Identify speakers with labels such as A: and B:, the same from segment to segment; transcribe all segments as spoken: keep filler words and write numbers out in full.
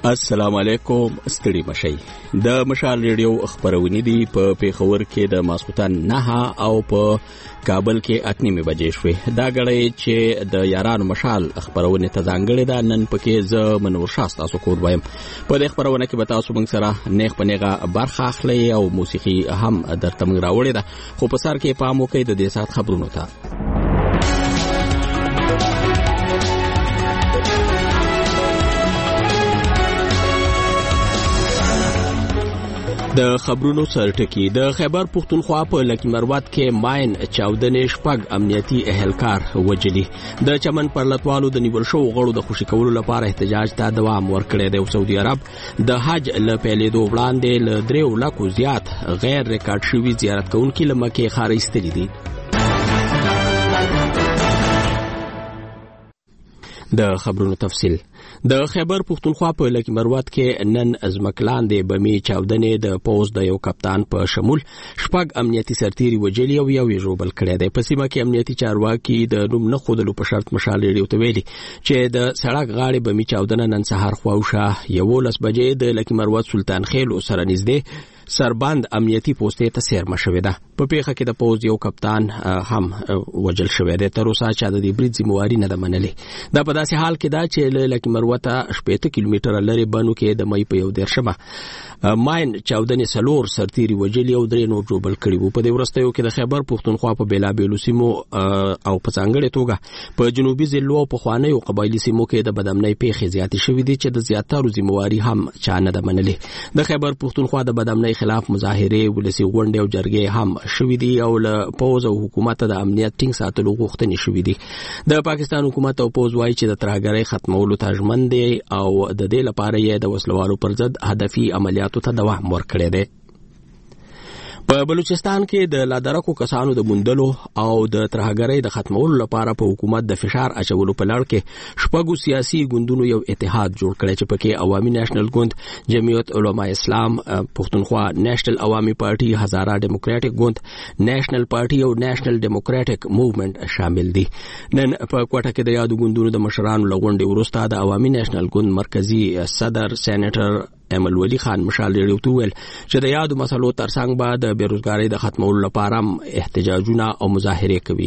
A: السلام علیکم. ستړي مشئ. د مشال ریډیو خبرونه دي په پیښور کې د ماسخوتن نه او په کابل کې اتنیمه بجې شوې. دا غړې چې د یارانو مشال خبرونه ته ځانګړې ده. نن پکې ز منور شاسته تاسو کور وایم. په دې خبرونه کې به تاسو موږ سره نیغ په نیغه برخه اخلي او موسیقي هم درته موږ راوړې ده. خو په سر کې پام وکړئ د دې سات خبرونو ته. د خبرونو سرټکی. د خیبر پختونخوا په لکی مروت کې ماین چاودنې شپږ امنیتي اهلکار وجلي. د چمن پر لټوالو د نیول شو غړو د خوشی کولو لپاره احتجاج ته دوام ورکړی دی. سعودي عرب د حج ل پیلېدو وړاندې ل دریو لکو زیات غیر ریکارډ شوي زیارت کوونکي لمکه خارجستلي دي. د خبرونو تفصیل. د خیبر پختونخوا په لکی مروت کې نن ازمکلاندې بمی چاودنې د پوز د یو کپتان په شمول شپږ امنیتي سرتیري وجلي او یو ژوبل کړی دی. په سیمه کې امنیتي چارواکي د نوم نه خودلو په شرط مشال ریډیو ته ویلي چې د سړک غاړې بمی چاودنه نن سهار خواوشه یولس بجې د لکی مروت سلطان خیل سره نږدې سربند امنیتي پوسټې ته سیر مشوي ده. په پیښه کې د پوز یو کپتان هم وجل شوی دی. تر اوسه چې د دې برید ذمہواری نه ده منلې. دا په داسې حال کې ده چې لکه مروته شپږ کیلومتره لري بنو کې د مې په یو درشمه ماین چاودنې سلور سرتیري وجلی او درې نور جوړ کړي وو. په دې ورستیو کې د خیبر پختونخوا په بیلابیلو سیمو او په څنګهړې توګه په جنوبي ضلعو او په خوانیو قبایلی سیمو کې د بدامنۍ پیښې زیاتې شوې دي چې د زیاترو ذمہواری هم چا نه ده منلې. د خیبر پختونخوا د بدامنۍ خلاف مظاهره ولسی غونډې او جرګې هم شوې دي او له پوز او حکومت د امنیت ټینګ ساتلو غوښتنې شوې دي. د پاکستان حکومت او پوز وايي چې د ترهګرۍ ختمولو ته ژمن دي او د دې لپاره یې د وسلوالو پر ضد هدفي عملیاتو ته دوام ورکړی دی. په بلوچستان کې د لادرکو کسانو د موندلو او د ترهګرۍ د ختمولو لپاره په حکومت د فشار اچولو په لړ کې شپږو سیاسي ګوندونو یو اتحاد جوړ کړی چې پکې عوامي نېشنل ګوند، جمعیت علماء اسلام، پښتونخوا نېشنل عوامي پارټي، هزاره ډیموکراټک ګوند، نېشنل پارټي او نېشنل ډیموکراټک موومېنټ شامل دي. نن په کوټه کې د یادو ګوندونو د مشرانو لغونډې وروسته د عوامي نېشنل ګوند مرکزی صدر سېنیټر امل ولی خان مشال ریډیو ته ویل چې د یادو مسلو ترڅنګ به د بیروزګاری د ختمولو لپاره احتجاجونه او مظاهره کوي.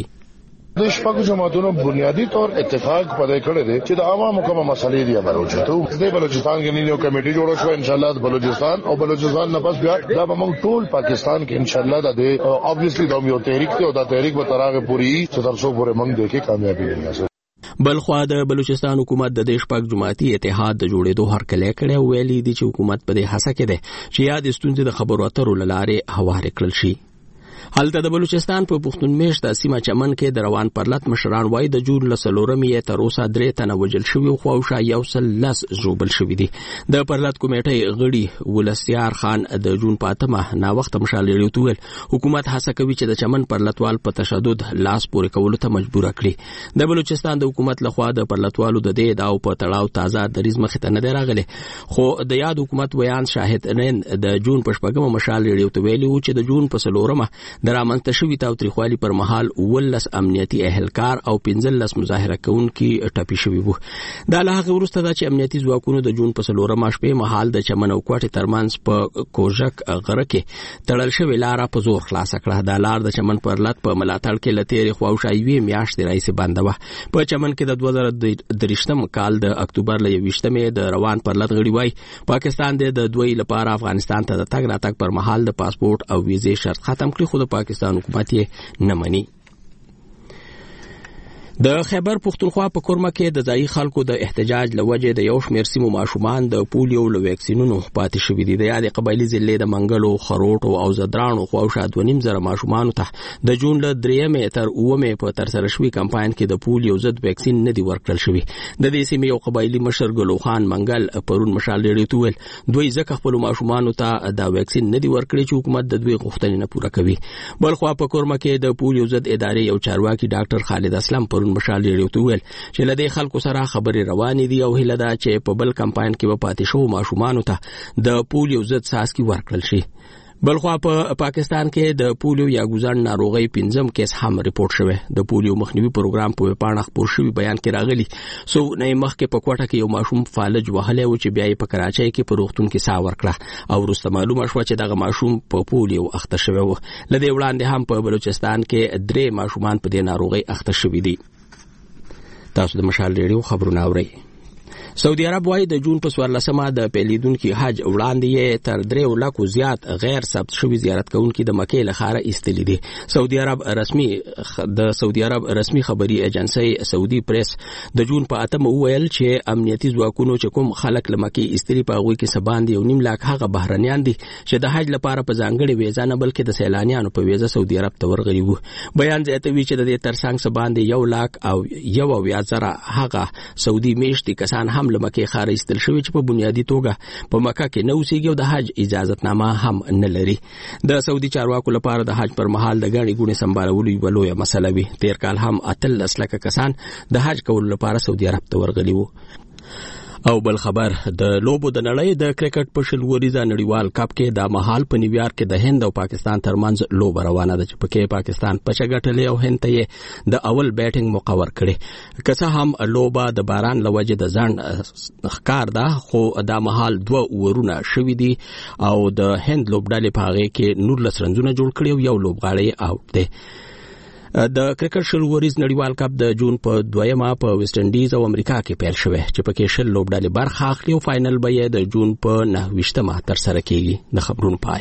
B: د شپږ جماعتونو بنیادی طور اتفاق پدې کړی دی چې د عوامو کومه مسلې دي بلوچستان د بلوچستان کې یو کمیټي جوړه شو ان شاء الله د بلوچستان او بلوچستان نه پس بیا دا به موږ ټول پاکستان کې ان شاء الله د اوبویسلی د یو تحریک ته او د تحریک به تراغه پوری چې تر څو پورې موږ د کې کامیابی لرو.
A: بلخوا د بلوچستان حکومت د دې شپږ جماعتي اتحاد د جوړېدو هرکلی کړی او ویلي دي چې حکومت په دې هڅه کې دی چې یاد ستونزې د خبرو اترو له لارې هوارې کړل شي. هلته د بلوچستان په پښتون میشته سیمه چمن کې د روان پرلط مشران وای د جون له څلورمې تر اوسه درې تنه وجل شوي او خواوشا یو سل لس ژوبل شوي دي. د پرلط کمیټې غړي ولسیار خان د جون پاتمه نا وخت مشال ریډیو ته ویل حکومت هڅه کوي چې د چمن پرلطوال په تشدد لاس پورې کولو ته مجبور کړي. د بلوچستان د حکومت لخوا د پرلطوالو د دې داو په تړاو تازه دریز مخ ته نه دی راغلی. خو د یاد حکومت بیان شاهد نن د جون په شپږمه مشال ریډیو ته ویلي چې د جون په څلورمه د رامنځته شوي تاوتریخوالي پر مهال ولس امنیتي اهلکار او پنځلس مظاهره کوونکي ټپي شوي وو. دا له هغه وروسته دا چې امنیتي ځواکونو د جون په څلورمه شپې مهال د چمن او کوټې ترمنځ په کوژک غره کې تړل شوې لاره په زور خلاصه کړه. دا لار د چمن پر لټ په ملاتړ کې لتېرې خواوشا یوې میاشتې راهیسې بنده وه. په چمن کې د دوه زره درېشتم کال د اکتوبر له یویشتمې د روان پر لټ غړي وای پاکستان د دوی لپاره افغانستان ته د تګ راتګ پر مهال د پاسپورت او ویزې شرط ختم کړی خو د پاکستان حکومت یې نه مني. د خیبر پختونخوا په کورمه کې د ځایي خلکو د احتجاج لوجه د یو شمېر سیمو ماشومان د پولیو له ویکسینونو پاتې شوي دي. د یادې قبایلي ضلع د منګلو، خروټو او زدرانو خواوشا دوه نیم زره ماشومانو ته د جون له درېیمې تر اوومې په ترسره شوي کمپاین کې د پولیو ضد ویکسین نه دی ورکړل شوي. د دې سیمې یو قبایلي مشر ګلو خان منګل پرون مشال ریډیو ته ویل دوی ځکه خپلو ماشومانو ته دا ویکسین نه دی ورکړی چې حکومت د دوی غوښتنې نه پوره کوي. بلخوا په کورمه کې د پولیو ضد ادارې یو چارواکي ډاکټر خالد اسلم پرون مشال ریډیو ته ویل چې لدې خلکو سره خبرې روانې دي او هیله ده چې په بل کمپاین کې به پاتې شو ماشومانو ته د پولیو ضد څاڅکي ورکړل شي. بلخوا په پاکستان کې د پولیو یا ګوزن ناروغي پنځم کیس هم ریپورت شوی. د پولیو مخنیوي پروګرام په پاڼه خبر شوی بیان کې راغلی سو نه مخکې په کوټه کې یو ماشوم فالج وهلی و چې بیا یې په کراچۍ کې په روغتون کې ساه ورکړه او وروسته معلومه شوه چې دغه ماشوم په پولیو اخته شوی و. لدې وړاندې هم په بلوچستان کې درې ماشومان په دې ناروغي اخته شوي دي. تاسو د مشال ریډیو خبرونه اورئ. سعودي عرب وايي د جون په څوارلسمه د پیلیدونکو حج وړاندې یې تر درې لکو زیات غیر ثبت شوي زیارت کوونکي د مکې له ښاره ایستلي دي. سعودي عرب رسمي د سعودي عرب رسمي خبري ایجنسي سعودي پریس د جون په اتمه وویل چې امنیتي ځواکونو چې کوم خلک له مکې ایستلي په هغوی کې څه باندې یو نیم لاک هغه بهرنیان دي چې د حج لپاره په ځانګړې ویزه نه بلکې د سیلانیانو په ویزه سعودي عرب ته ورغلي وو. بیان زیاتوي چې د دې ترڅنګ څه باندې یو لاک او یو اویا زره هغه سعودي میشتي کسان هم له مکې ښاره ایستل شوي چې په بنیادي توګه په مکه کې نه اوسېږي او د حج اجازتنامه هم نه لري. د سعودي چارواکو لپاره د حج پر مهال د ګڼې ګوڼې سمبالولو یوه لویه مسله وي. تېر کال هم اتلس لکه کسان د حج کولو لپاره سعودي عرب ته ورغلي وو. او بل خبر د لوبو د نړۍ د کرکټ په شل وریزه نړیوال کپ کې د مهال په نیویارک کې د هند او پاکستان ترمنځ لوب روانه ده چې پکې پاکستان پچه ګټلې او هند ته د اول بیټینګ مقرر کړي. که څه هم لوبه د باران لوجه د ځند ښکار ده خو د مهال دوه ورونه شوي دي او د هند لوبډلې په هغه کې نولس رنزونه جوړ کړي او یو لوبغاړی اوټ دی. د کرکټ شل وریز نړیوال کپ د جون په دویمه په ویسټ انډیز او امریکا کې پیل شوی چې پکې شل لوبډلې برخه اخلي او فائنل به یې د جون په نهه ویشتمه ترسره کیږي. د خبرونو پای.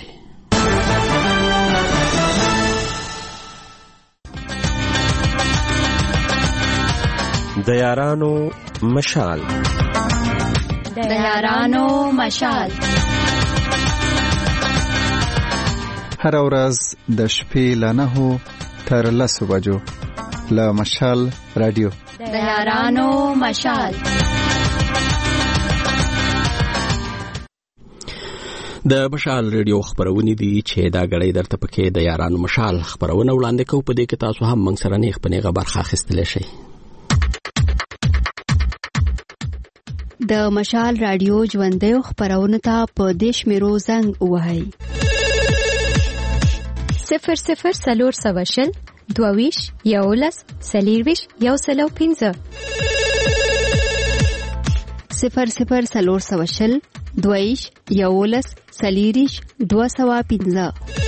C: د یارانو مشال
D: د یارانو مشال
E: هر ورځ د شپې له نهو تر لسو بجو له مشال رادیو
D: د یارانو مشال.
A: د مشال ریډیو خبرونه دي چې دا غړي درته پکې د یارانو مشال خبرونه وړاندې کوو. په دې کې تاسو هم موږ سره نه خپنه برخه اخیستلی شئ.
F: د مشال رادیو ژوندۍ خبرونه ته په دیش میرو زنګ وهاي
G: صفر صفر سلور سواشل دوویش یولس سلیرویش یو سلو پینزه
F: صفر صفر سلور سواشل دوویش یولس سلیریش دو سوا پینزه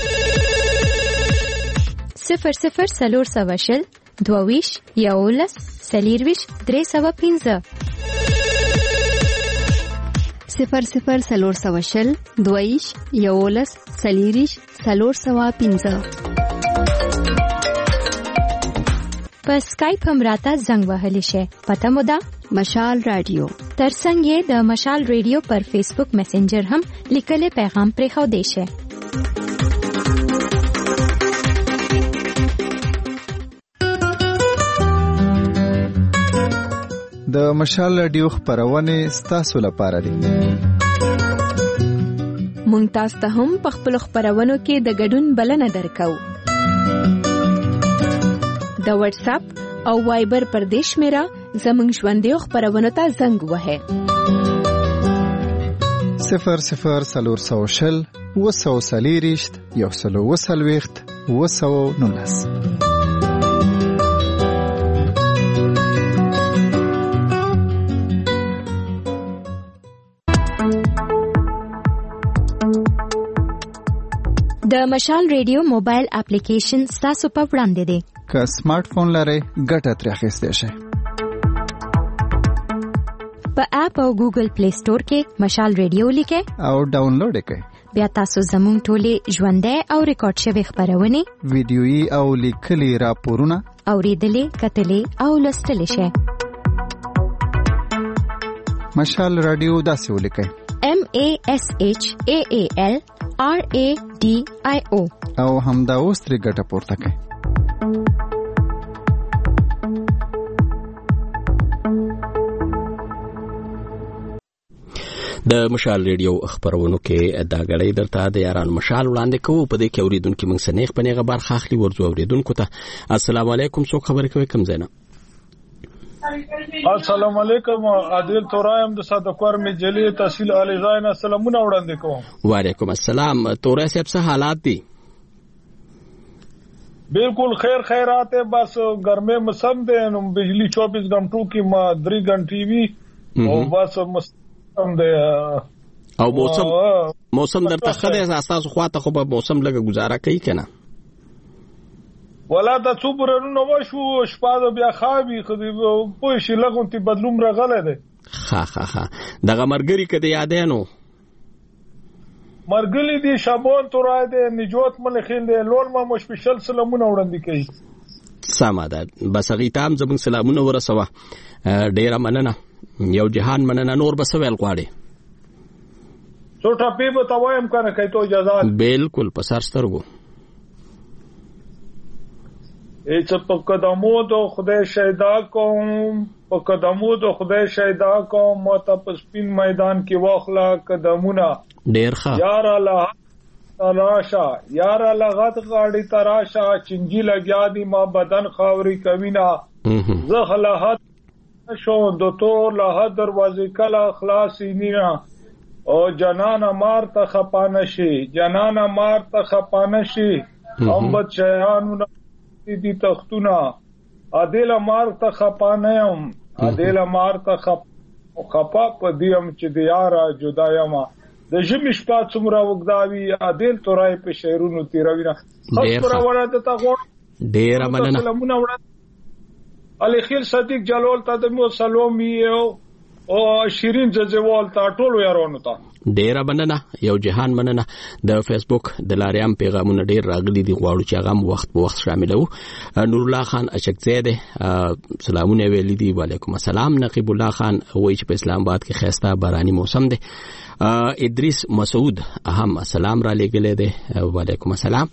G: صفر صفر سلور سواشل دوویش یولس سلیرویش درې سوا پینزه
F: صفر صفر سلور سواشل دویش یولس سلیریش سلور سوا پینزه.
G: په سکایپ هم راته زنګ وهلی شي. پته مو ده
F: مشال رادیو.
G: ترڅنګ یې د مشال رادیو پر فیسبوک میسنجر هم لیکلي پیغام پرې خو دی شي.
E: د مشال رادیو خبرونه ستاسو لپاره دي.
H: مونږ تاسو ته هم په خپل خبرونو کې د ګډون بلنه درکو. د واتس اپ او وایبر پر دیش میرا زمونږ ژوندۍ خبرونو ته زنګ وهه.
E: صفر صفر سلور سوشل وسو سلیریشت یو سلو وسلويخت وسو نولس.
G: د مشال ریډیو موبایل اپلیکیشن تاسو په وړاندې دی.
E: که سمارټ فون لرئ ګټه ترې اخیستی شئ.
G: په اپ او ګوګل پلی سٹور کې مشال ریډیو لیکئ
E: او ډاونلوډ یې کړئ.
G: بیا تاسو زموږ ټولې ژوندۍ او ریکارډ شوي خبرونه
E: ویډیويي او لیکلي راپورونه
G: اوریدلې کتلې او لوستلې شئ.
E: مشال رادیو داسې ولیکئ
G: M A S H A A L R A D I O
E: او همدا اوس ترې ګټه پورته کړئ.
A: د مشال ریډیو خبرونو کې دا غړي درته د یاران مشال وړاندې کوو. په دې کې اوریدونکو موږ سنېخ پنیغه برخه اخلي. ورځو اوریدونکو ته السلام علیکم. څوک خبرې کوي؟ کوم ځای نه؟
I: السلام علیکم. عادل تورایم د صدقور می جلی تحصیل علی غاین سلامونه وړاندې کوم.
A: وعلیکم السلام. تورای صاحب څه حالات دي؟
I: بالکل خیر خیرات ہے. بس گرمے موسم دے نو بجلی چوبیس گھنٹوں کی ما دری گھنٹی وی او بس موسم دے
A: او موسم موسم درته خله اساس خواته خو به موسم لګه گزاره کوي کنه
I: ولا د څوبرونو نو شو شپه بیا خابي خو په شي لګونتي بدلوم راغله ده.
A: ها ها ها دغه مرګري کده یادانو
I: مرګلی دي شابون تورای دي نجوت ملخیل دي لول ما مشپشل سلامونه وړاندې کوي.
A: سما ده بس غیتام زمون سلامونه ورسوه. ډیره مننه. یو جهان مننه. نور بسویل غواړي
I: څوټه پی به توایم کنه کوي ته اجازه.
A: بالکل په سر سترګو
I: ایچ په قدمو د خدای شهدا کوم په قدمو د خدای شهدا کوم ماته په سپین میدان کې واخلا قدمونه
A: ډیر ښه
I: یار الله تراشا یار لغت غاړي تراشا چنجي لګیا دي ما بدن خاوري کوینا زه لحد شو د تو لحد دروازې کلا خلاصي نینا او جنان مار ته خپانه شي جنان مار ته خپانه شي هم بچیانو دي تختونه عادل مار ته خپانم عادل مار ته خپ خپا په دیم چې د یارا جدایم د ژمي شپه څومره وګداوي عادل تورای په شهرونو تیروي نه خبره ورته تا غوړ
A: ډیر مننه.
I: سلامونه وړاندې علي خیل صدیق جلال ته د مو سلام یو او شیرین جزوال ته ټولو یارونو ته
A: ډیره مننه. یو جهان مننه. د فیسبوک د لاریام پیغامونه ډیر راغلي دي غواړو چې هغه وخت په وخت شاملو. نور الله خان اشکزاده سلامونه ویلي دي. وعلیکم السلام. نقیب الله خان وایي چې په اسلام آباد کې خيسته باراني موسم دی. ادریس مسعود هم سلام را لګلې دي. وعلیکم السلام.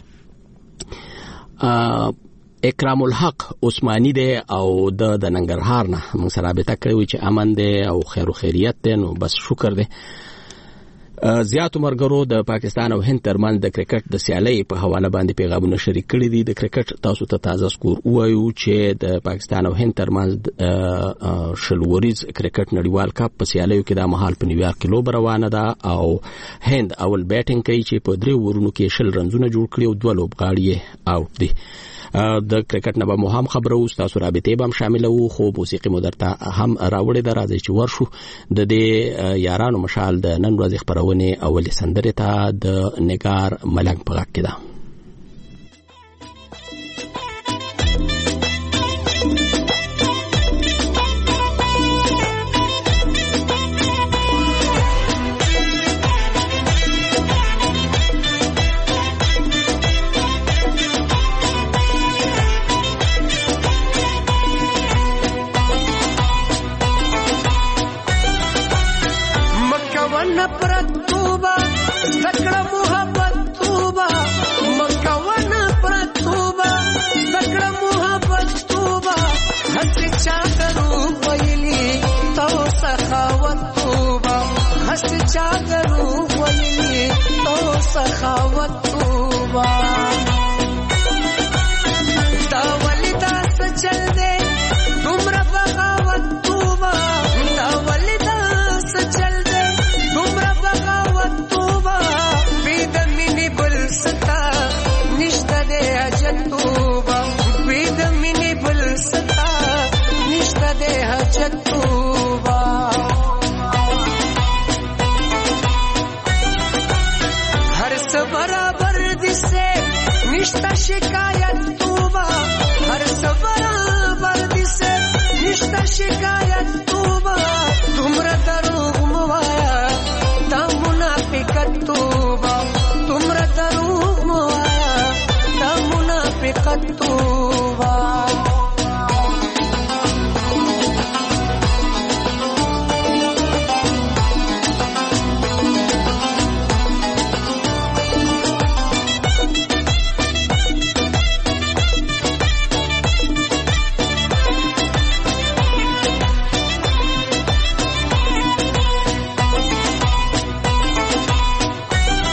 A: اکرام الحق عثماني دی او د د ننګرهار نه موږ سره رابطه کوي چې امن دی او خیر او خیریت دی. نو بس شکر دی. زیات مرګرو د پاکستان او هند ترمن د کرکټ د سیالۍ په حواله باندې پیغامونه شریک کړي دي. د کرکټ تاسو ته تازه سکور وایو چې د پاکستان او هند ترمن شلوریز کرکټ نړیوال کپ په سیالیو کې د مهال په نیویارک کې لوب روانه ده او هند اول بیټینګ کوي چې په درې ورونو کې شل رنزونه جوړ کړي او دوه لوبغاړي اوټ دي. د کرکټ نه به مو هم خبرو تاسو رابطه به هم شامل وو خو موسیقي مدرته هم راوړې ده. راځي چې ورشو د دې یارانو مشال د نن ورځې خبرونه اولي سندره ته د نگار ملنګ په غږ کې ده.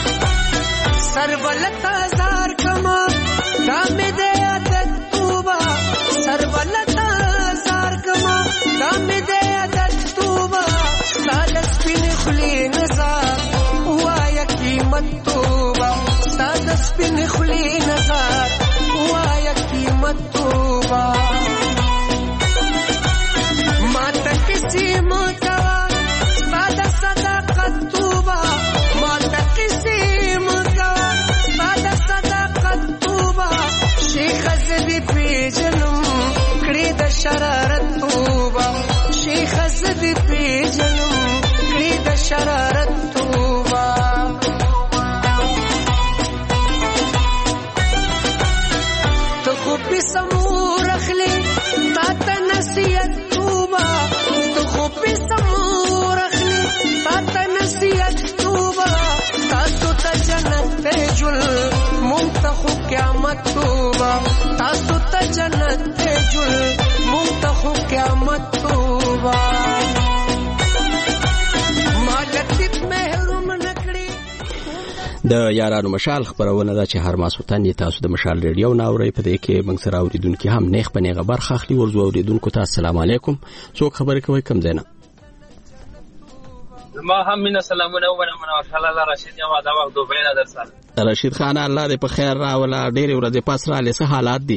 J: سر ولتا زار کما دام دے عادت توبا سپین خلی نظر وایا قیمت توبا ما تا کسی مکوا سپادا صداقت توبا ما تا کسی مکوا سپادا صداقت توبا شیخ زدی پی جنم کڑی دا شرارت توبا شیخ زدی پی جنم کڑی دا شرارت توبا تخوبی سمور اخلی تا تا نصیت توبا تخوبی سمور اخلی تا تا نصیت توبا تاسو تا جنت تیجل منتخو قیامت توبا تاسو تا جنت تیجل منتخو قیامت توبا مالکت محروم نکڑی
A: د یارانو مشال خبرونه ده چې هر ماسوتن تاسو د مشال ریډیو ناوړی په دې کې موږ سره اوریدونکو هم نیخ په نیغه برخه اخلي ورزو اوریدونکو ته السلام علیکم څوک خبرې کوي کم زینا
K: ما هم من سلامونه و من الله رشید یم دا وخت دوبه نه درسل
A: رشید خان الله دې په خیر راولا ډېر ورځې پس را لسه حالات دي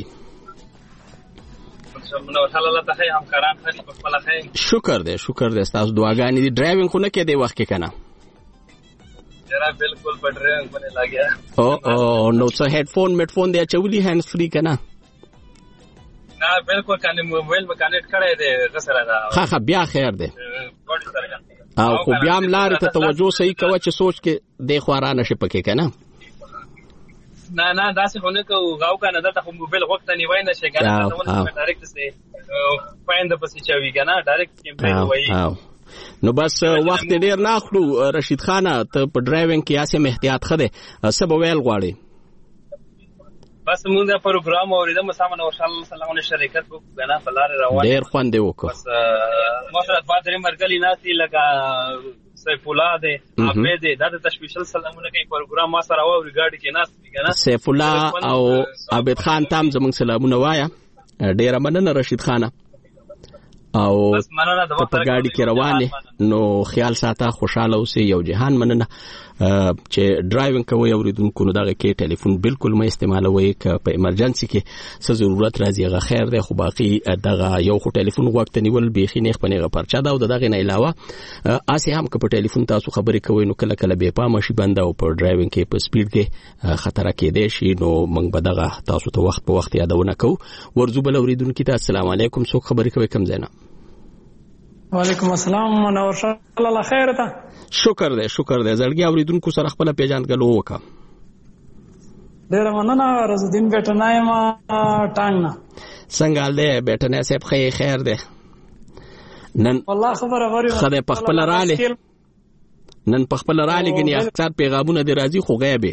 K: منو الله ته هم کران خري په خپل خیر
A: شکر دې شکر دې تاسو دعاګانې دي ډرایوینګ خو نه کې دی وخت کې کنه
K: جرا بالکل په ډرایوینګ باندې لاګیا
A: او او نو څه هډفون میډفون دی چولی هاند فری کنه
K: نه بالکل کنه موبایل به کنیکټ کړی دی غسر دا
A: ها ها بیا خیر دی او خو بیا هم لارې ته توجه صحیح کوه چې سوچ کې دی خوارانه شي پکې کنه
K: نه نه داسې خو نه کوو غاو کنه دلته خو موبایل وخت نیوای نه شي کنه ته ونه ډایرکټ سي پاین د پسې چوي کنه ډایرکټ کیمپین وایي
A: نو بس وخت ډیر نه اخلو رشید خان ته په ډرایوینګ کې اسه احتیاط خده سبا ویل غواړي
K: بس موږ د پروګرام اوریدم سامنے او صلی الله علیه وسلم شریکت وکړه په لار روان
A: ډیر خوند وکړه
K: بس مشرت بدر مرګلی ناسي لگا سیف الله دې عبید دې د تشویشل سلامونه کوي پروګرام ما سره او ریګارډ کې ناس دي کنه
A: سیف الله او عبید خان تام زموږ سلامونه وایا ډیر مننه رشید خان او په ګاډي کې روانه نو خیال ساته خوشاله اوسې یو جهان مننه چې ډرایوینګ کوي اوریدونکو نو دغه کې ټلیفون بالکل مې استعمالوي ک په ایمرجنسي کې څه ضرورت راځي غا خیر دی خو باقي دغه یو خو ټلیفون وخت نیول بيخي نه خپنهغه پرچا دا او دغه نه علاوه اسې هم ک په ټلیفون تاسو خبرې کوي نو کله کله به پام شي بنده او په ډرایوینګ کې په سپیډ کې خطر کې دی شي نو موږ به دغه تاسو ته وخت په وخت یادونه کوو ورزو بل اوریدونکو ته السلام علیکم څوک خبرې کوي کم زینا
L: وعلیکم السلام منور الله خیر ته
A: شکر دې شکر دې زړګي اوریدونکو سره خپل پیژندګلو وکم
L: ډیر مننه رزدین بیٹنای ما ټانګ نه
A: څنګه دې بیٹنای صاحب خیر خیر دې نن
L: والله خبره غوړي
A: خدای په خپل رااله نن په خپل رااله غني اکثر پیغامونه دې راځي خو غیبه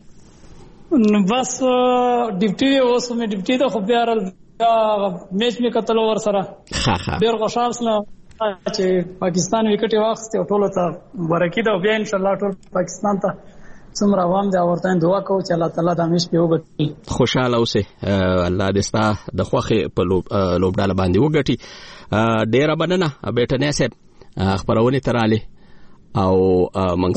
L: بس ډیپټي اوس مې ډیپټي ته خو بیا میچ می کتل ور سره
A: ها ها
L: ډیر خوشاله سره چې پاکستان وکټي واخست او ټول ته برکت او بیا ان شاء الله ټول پاکستان ته څومره عوام دا ورته دعا کوو چې الله تعالی د همیش په وګټي
A: خوشاله اوسه الله دې ستا د خوخه په لوبډاله باندې وګټي ډیر مننه بیٹنه صاحب خبرونه تراله او منګ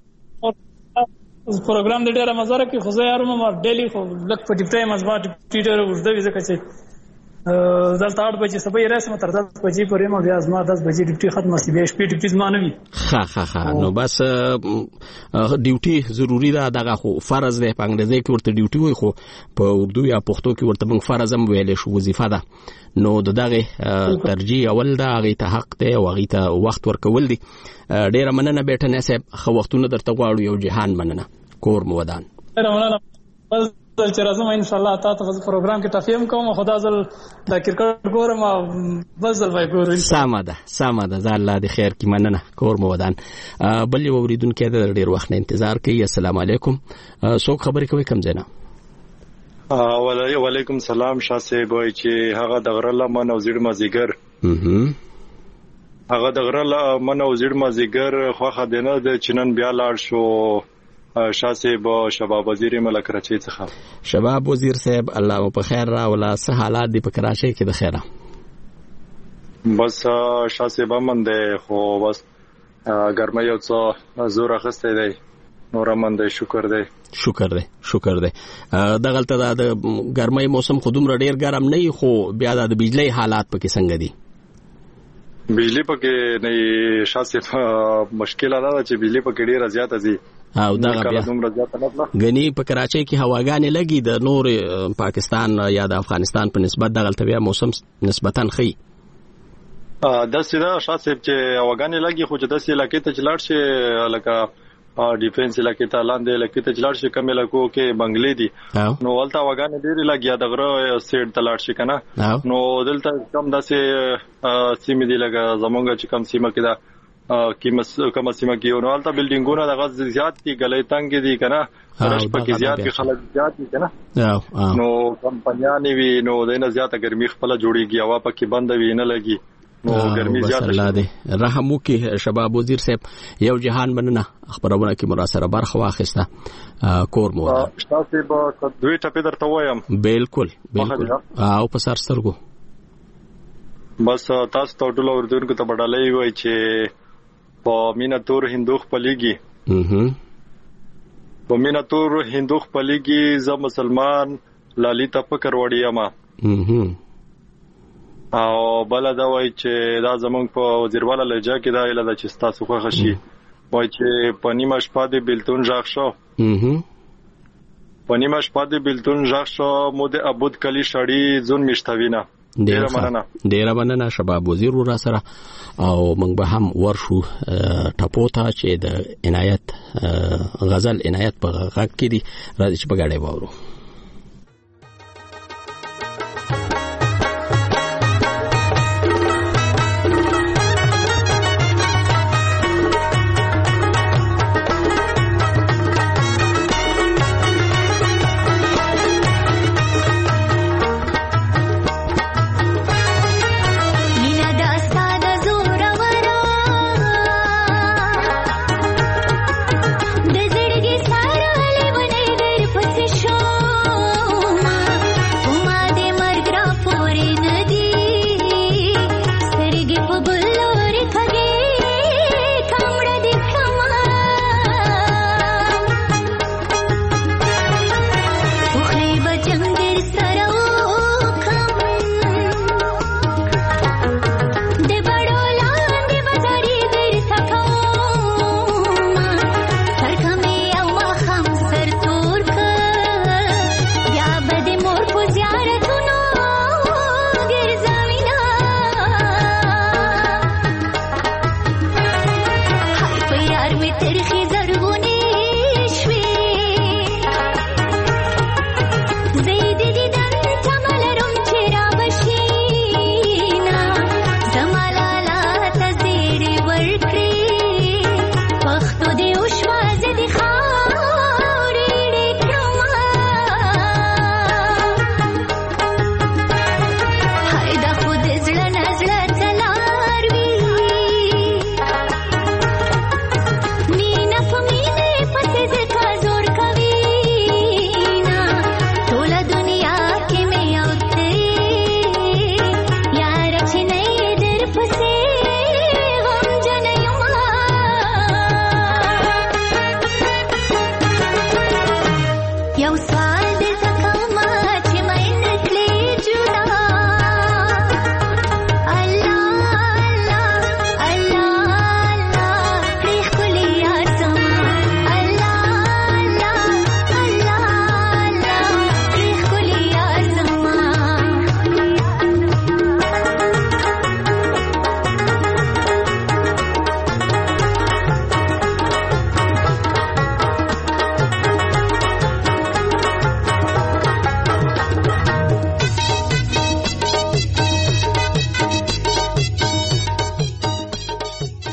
L: پروګرام د ډیره مزاره کې خو زه یارم ما ډیلی خو لک په ډیپټي مزبا ټیټر ورده وځه چې دلته اړ بجې سبا یې رسمه تر داس بجې پورې ما بیا ازما داس بجې ډیپټي ختمه سی بیا شپې ډیپټي زما نه وي
A: ها ها ها نو بس ډیوټي ضروری ده دغه خو فرض ده په انګریزي کې ورته ډیوټي وي خو په اردو یا پښتو کې ورته موږ فرض هم ویلې شو وظیفه ده نو دغه ترجیح اول ده هغه ته حق ده او هغه ته وخت ورکول دي ډیره مننه بیٹنه صاحب خو وختونه درته غواړو یو جهان مننه کور مو ودان
L: ډیره مننه چې راځم ان شاء الله تاسو په پروګرام کې تفهیم کوم خدا زل د کرکټ ګورم او بزل وای ګورم
A: سامده سامده زه الله دې خیر کی مننه کور مو ودان بل یو اوریدونکو د ډیر وخت نه انتظار کوي السلام علیکم څوک خبرې کوي کم زینا
M: وعلیکم السلام شاسه بوي چې هغه د غره لمن او زیړ مازیګر هغه د غره لمن او زیړ مازیګر خوخه دینه د چنن بیا لاړ شو شاسه با شباب وزیر ملک راچی څخه
A: شباب وزیر صاحب الله په خیر را ولا سه حالات دی په کراچۍ کې د خیره
M: بس شاسه به منده خو بس ګرمه یو څو زور اخسته دی نورمن دی شکر دی
A: شکر دی شکر دی دغلته د ګرمۍ موسم خو دومره ډیر ګرم نه خو بیا د بجلی حالات پکې څنګه دي
M: بجلی پکې نه شاسه مشکل ده چې بجلی پکې ډیره زیاته دي
A: او دا بیا غني په کراچۍ کې هواګانې لګي د نور پاکستان یا د افغانستان په نسبت دغلته بیا موسم نسبتاً خي
M: د سیده شاسه چې هواګانې لګي خو چې د سې علاقې ته چلاړ شي لکه ډیفنس علاقې ته لاندې علاقې ته چلاړ شي کوم علاقو کې بنگلې دي نو ولته وګانې ډېری لګیا د غره سیټ ته لاړ شي کنه نو دلته کم داسې سیمې دي لګا زمونږ چې کم سیمه کې دا کیمس کوم سیمه کې نو ولته بلډینګونه د غز زیات دي غلې تنګ دي کنه رش پکې زیات دي خلک زیات دي کنه نو کمپنیانې وی نو دینه زیاته ګرمي خپل جوړیږي هوا پکې بند وي نه لګي نو ګرمي زیاته ده
A: رحم وکي شباب وزیر صاحب یو جهان مننه خبرونه کې مراسله برخه واخیسته کور مو
M: تاسو به دوی ټپه درته وایم
A: بالکل بالکل او په سر سترګو
M: بس تاسو ته ټول اردوونکو ته بدلای وای چې په میناتور هندوخ پلیږي ها په میناتور هندوخ پلیږي ز مسلمان لالیتا فکر وړیا ما او بل دا وای چې دا زمونږ په وزیرواله لهجه کې دا اله د چې تاسو خو خشي وای چې پنیمه شپه د بلتون ژغ شو پنیمه شپه د بلتون ژغ شو مود ابود کلی شړی زون مشتوینه ډیر مننه
A: ډیر مننه شباب وزیر را سره او موږ به هم ورشو ټپوتا چې د عنایت غزل عنایت په غږ کې دي راځي چې په غاړه وورو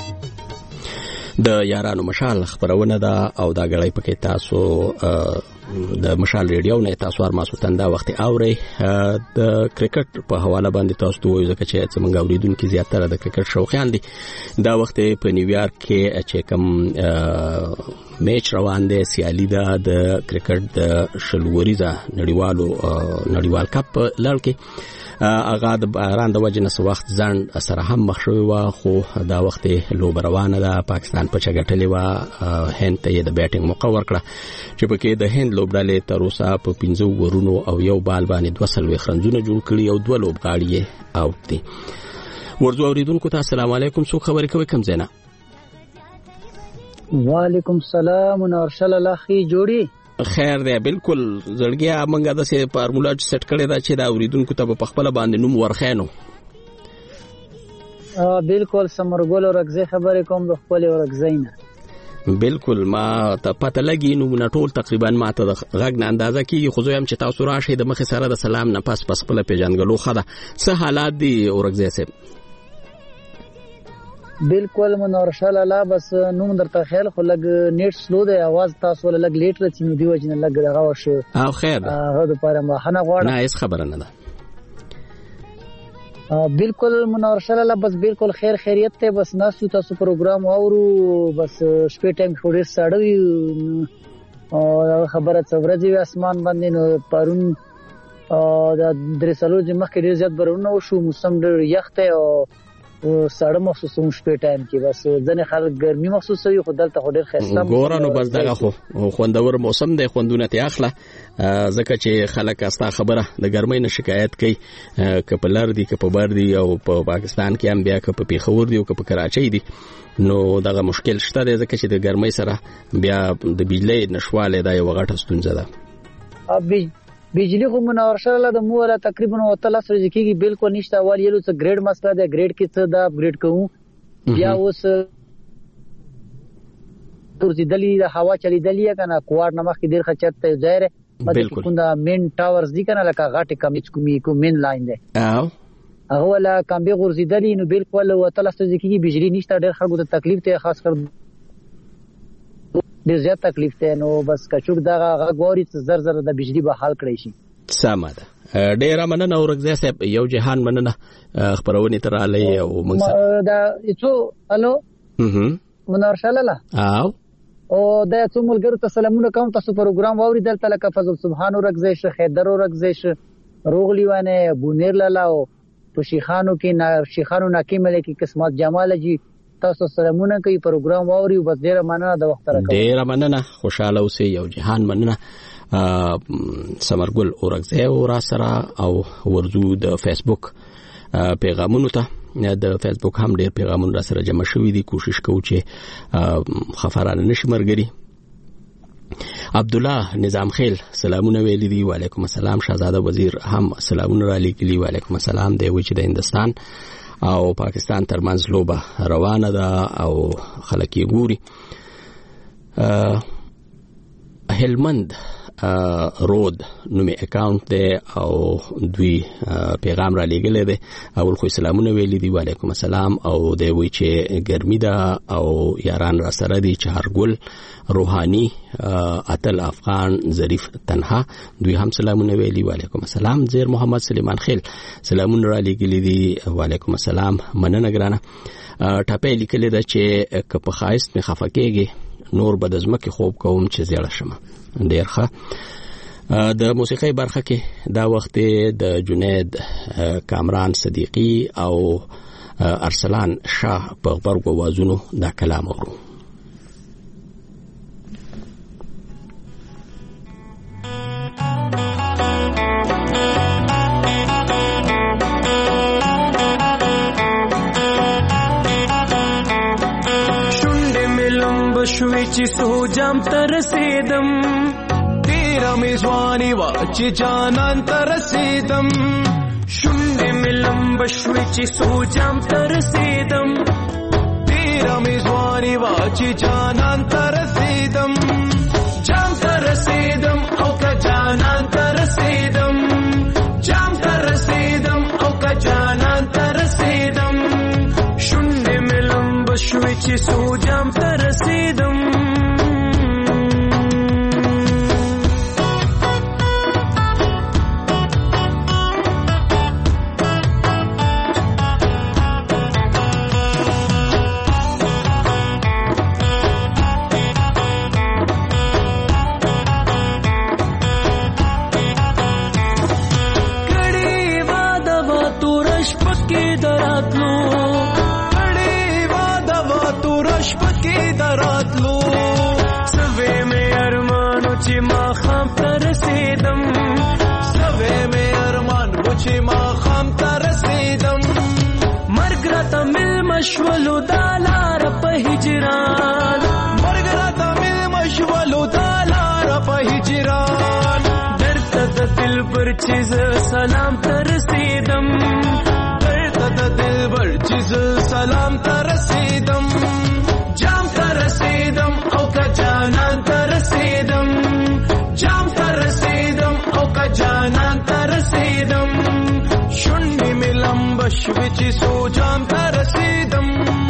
A: د یارانو مشال خبرونه ده او دا غړی پکې تاسو د مشال ریډیو نه تاسو ور ماسوتن دا وخت اوري د کرکټ په حواله باندې تاسو ته وایو ځکه چې څنګه اوریدونکو زیاتره د کرکټ شوقیان دي. دا وخت په نیویارک کې چې کوم میچ روان دی سیالي ده د کرکټ د شلوريزه نړیوالو نړیوال کپ لړ کې اغا د باران د وجه نه وخت ځان سره هم مخ شوی و خو دا وخت لوب روانه ده. پاکستان په چګټلې و هند ته د بیټینګ موقع ورکړه چې پکې د هند لوبډلې تر اوسه په پنځو ورونو او یو بال باندې دوه سلوي خرنجونه جوړ کړي او دوه لوبغاړي اوټ دي. ورځو اوریدونکو ته السلام علیکم. څو خبرې کوي کم زینا؟
N: وعلیکم السلام نورشل الله خي جوړي
A: خیر دی. بالکل زړګیا منګه د سه فارمولا سیټ کړی دا چې دا اوریدونکو ته په خپل باندې نوم ورخینو.
N: ا بالکل سمرګول ورغزه خبرې کوم د خپل ورغزینه.
A: بالکل ما ته پته لګی نو نه ټول تقریبا ما ته غږ نه اندازه کیږي خو زه هم چې تاسو راشي د مخ سره د سلام نه پاس پاس خپل پیژنګلو خده څه حالات دي ورغزه سه؟
N: بالکل منورشل الله بس نوم درته خیال خو لګ نیټ سلو دی आवाज تاسو ول لګ لیټ رچې نو دی وجنه لګ دغه وشه
A: او خیر
N: هغه د پاره ما خنه غواړم.
A: نه هیڅ خبره نه ده.
N: بالکل منورشل الله بس بالکل خیر خیریت ته بس ناسو تاسو پروګرام اورو بس شپې ټایم خوري ساړوي او خبره څورځي اسمان باندې نو پرون د درسلو چې مخکې ډیر زیات برونه شو موسم ډیر یخته او ساړه محسوسوم شپې ټایم کې بس ځنه خلک ګرمي محسوسوي خو دلته خو ډیر خسته
A: ګورانو بس دغه خو خوندور موسم دی خوندونه ته اخله ځکه چې خلک استا خبره د ګرمۍ نه شکایت کوي کپلر دي کپبر دي او په پاکستان کې هم بیا کپ پیښور دي او کپ کراچۍ دي نو دغه مشکل شته دی ځکه چې د ګرمۍ سره بیا د بجلی نشواله دا یو غټه ستونزه ده.
N: ابي بجلی خو منورشل الله د مولا تقریبا وتلس ورځې کېږي بالکل نشته. اول یلو څه ګریډ مسله ده ګریډ کې څه دا اپګریډ کوو بیا اوس ترځي دلی د هوا چلی دلی کنه کوار نمخ کې ډیر خچت ته ظاهر مطلب کوم دا مین ټاورز دي کنه لکه غاټه کمیچ کومي کو مین لاین ده او هغه ولا کم به غورځي دلی نو بالکل وتلس ورځې کېږي بجلی نشته. ډیر خلکو ته تکلیف ته خاص کر ډیر زیات تکلیف ته نو بس کچوک دغه غوړی څه زر زر د بجلی به حل کړی شي.
A: سمه ده. ډیر مننه ورغزه صاحب یو جهان مننه خبرونه تر علی او موږ
N: سره دا څو الو
A: هم
N: منورشل الله
A: او
N: او دا څو ملګرو ته سلامونه کوم تاسو پروګرام واوري دلته لکه فضل سبحان ورغزه شه خیدر ورغزه شه روغلی ونه بونیر لاله او په شیخانو کې نا شیخانو ناکې ملکی قسمت جمال جی تاسو سلامونه کوي پروګرام واوري بس ډیره مننه د وخت راکړه.
A: ډیره مننه خوشاله اوسئ یو جهان مننه. سمرګل اورغزه ورا سره او ورزو د فیسبوک پیغامونو ته د فیسبوک هم ډیر پیغامونه را سره جمع شوي دي کوشش کوو چې خفرانه نشي مرګري. عبد الله نظام خیل سلامونه ویلي دي. وعلیکم السلام. شهزاده وزیر هم سلامونه را لیکلي. وعلیکم السلام. دی وچ د هندستان او پاکستان ترمنځ لوبه روانه ده او خلک یې ګوري. هلمند رود نومي اکاونټ دی او دوی پیغام را لېږلی دی. اول خو سلامونه ویلي دي. وعلیکم السلام. او دی وایي چې ګرمي ده او یاران را سره دي. چهارګل روحاني اتل افغان ظریف تنها دوی هم سلامونه ویلي. وعلیکم السلام. زیر محمد سلیمان خیل سلامونه را لېږلي دي. وعلیکم السلام. مننه ګرانه. ټاپې لیکلې ده چې که په ښایست مې خفه کېږي نور به د ځمکې خوب کوم چې زیړه شمه. ډیر ښه. د موسیقۍ برخه کې دا وخت د جنید کامران صدیقی او ارسلان شاه په غبرګو وازونو دا کلام اورو.
J: شوی چې سو جام تر رسیدم تیرا میزوانی وا چې جانان تر رسیدم شونډې ملم بشوی چې سو جام تر رسیدم تیرا میزوانی وا چې جانان تر رسیدم جام تر رسیدم او کا جانان تر رسیدم جام تر رسیدم او کا جانان تر رسیدم شونډې ملم بشوی چې سو جام تر رسیدم چې ما خام ته رسیدم مرګ راته ملم شولو دا لار په هجران مرګ راته ملم شولو دا لار په هجران درته د دلبر چې زه سلام ته رسیدم درته د دلبر چې زه سلام ته رسیدم جام ته رسیدم او که جانان ته رسیدم جام ته رسیدم او که جانان ته رسیدم شونډې مې لمبه شوې چې سو جام ته رسیدم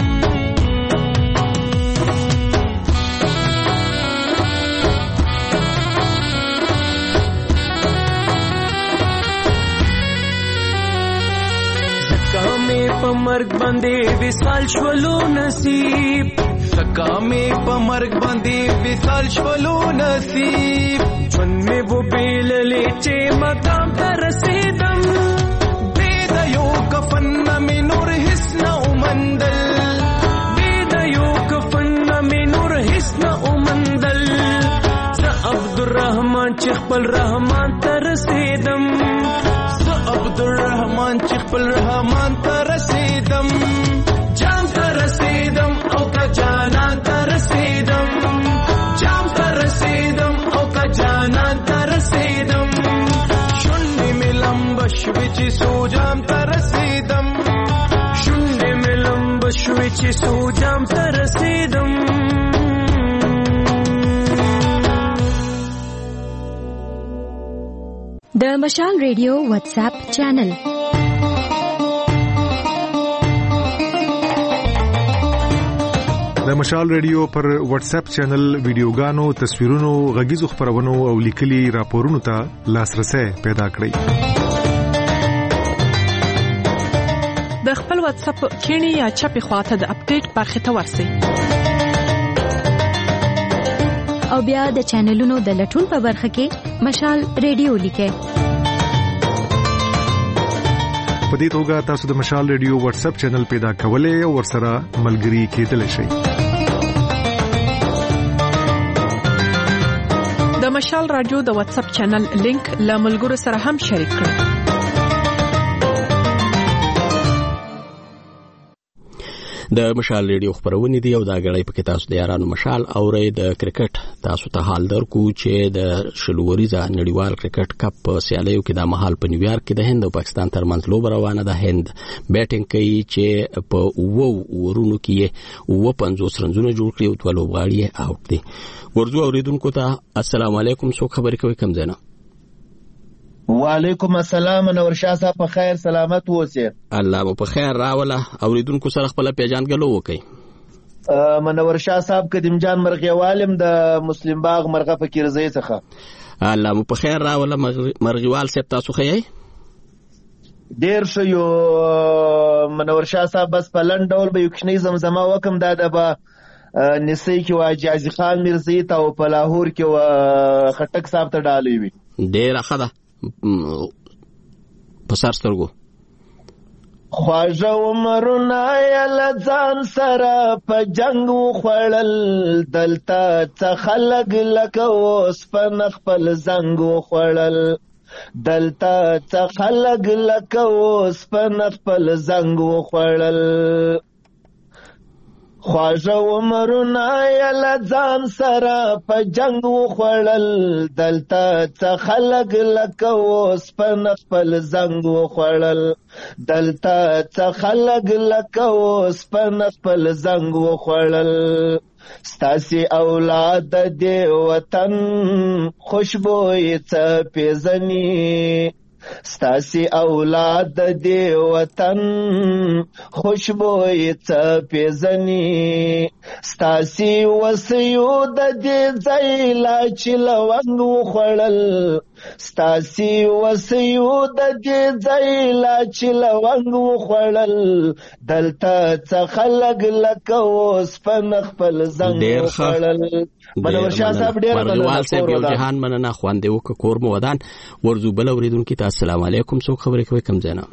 J: زکا مې په مرګ باندې وصال شولو نصیب زکا مې په مرګ باندې وصال شولو نصیب ژوند مې و بیللې چې مقام ته رسیدم بې د یو کفن نه مې نور هیڅ نه ومندل بې د یو کفن نه مې نور هیڅ نه ومندل زه عبدالرحمن چې خپل رحمان ته رسیدم زه عبدالرحمن چې خپل رحمان ته رسیدم جام ته رسیدم او که جانان ته رسیدم جام ته رسیدم او که جانان ته رسیدم شونډې مې لمبه شوې چې سو جام ته رسیدم شونډې مې لمبه شوې چې سو جام ته رسیدم
G: د مشال ریډیو واتس اپ چینل
O: د مشال ریډیو پر واتس اپ چینل ویډیوګانو تصویرونو غږیزو خبرونو او لیکلي راپورونو ته لاسرسي پیدا کړئ
P: د خپل واتس اپ کینی یا چپی خواته د اپډیټ برخه ته ورسئ
G: او بیا د چینلونو د لټون په برخه کې مشال ریډیو لیکئ
O: په دې توګه تاسو د مشال ریډیو واتس اپ چینل پیدا کولای او ورسره ملګري کېدلی شئ
P: د مشال رادیو د واتس اپ چینل لینک له ملګرو سره هم شریک کړئ
A: د مشال ریډیو خبرونه دی او دا غړې په کې تاسو د یارانو مشال اورې د کرکټ تاسو ته حال درکو چې د شلوریزه نړیوال کرکټ کپ په سیالیو کې د مهال په نیویارک کې د هند او پاکستان ترمنځ لوب روانه ده هند بیټینګ کوي چې په وو ورونو کې وو پنځوس رنونه جوړ کړي او ټول لوبغاړي اوټ دي ورځو اوریدونکو ته السلام علیکم څو خبرې کوي کم زنه
Q: وعلیکم السلام نور شاه صاحب په خیر سلامت اوسئ
A: الله مو په خیر راوله اوریدونکو سره خپل پیژانګلو وکي
Q: منور شاه صاحب قدیم جان مرغیوالم د مسلم باغ مرغه فقیر زئی څخه
A: الله مو په خیر راوله مرغیوال صاحب تاسو خی
Q: ډیر شو یو منور شاه صاحب بس په لنډول به یو کښنی زمزمه وکم دا د با نسی کې واجازي خان مرزي ته او په لاهور کې و خټک صاحب ته ډالې وي
A: ډیر اخده پسار سترګو
Q: خواجه عمرونه یل ځان سره په جنگ وخړل دلته څه خلک لکه اوس په خپل زنګ وخړل دلته څه خلک لکه اوس په خپل زنګ وخړل خواجه عمرونه یل ځان سره په جنگ وخړل دلته څه خلک لکه اوس په خپل زنګ وخړل دلته څه خلک لکه اوس په خپل زنګ وخړل ستاسي اولاد دې وطن خوشبوې څه پیژني ستاسي اولاد دې وطن خوشبوې څه پیژني ستاسي وسیو د دې ځای لا چې لونګ وخړل ستاسي وسیو د دې ځای لا چې لونګ وخړل دلته څه خلک لکه اوس په خپل زنګ وخړل منور شاه صاحب ډیر
A: منوال صاحب یو جهان مننه خواندې وک کور مو ودان ورزو بل اوریدونکو ته السلام علیکم څوک خبرې کوي کم زنه